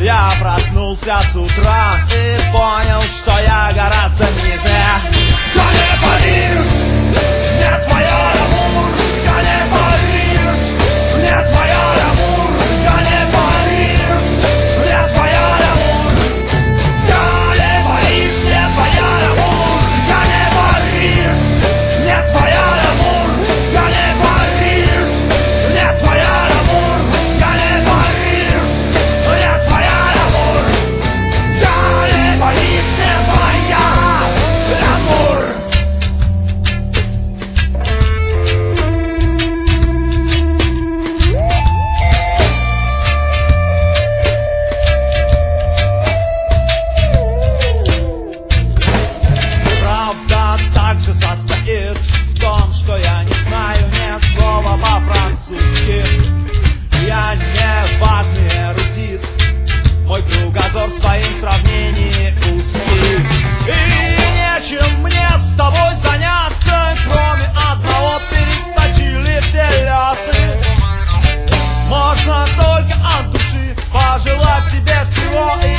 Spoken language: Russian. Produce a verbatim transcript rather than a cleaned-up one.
Я проснулся с утра и понял, что я гораздо ниже. Я не поверишь, не твоя Амур. Я не поверишь, не твоя Амур. Я не поверишь, не твоя Амур. Я не поверишь, не твоя Амур. Я не поверишь, не твоя Амур. Я не поверишь, не твоя Амур. Я не поверишь, не твоя Амур. Я не поверишь, не твоя Амур. Правда также состоит в том, что я не знаю ни слова по-французски. Я не важный эрудит, мой кругозор в своим сравнении узкий. И нечем мне с тобой заняться, кроме одного: переточили все лясы. Можно только от души пожелать тебе всего и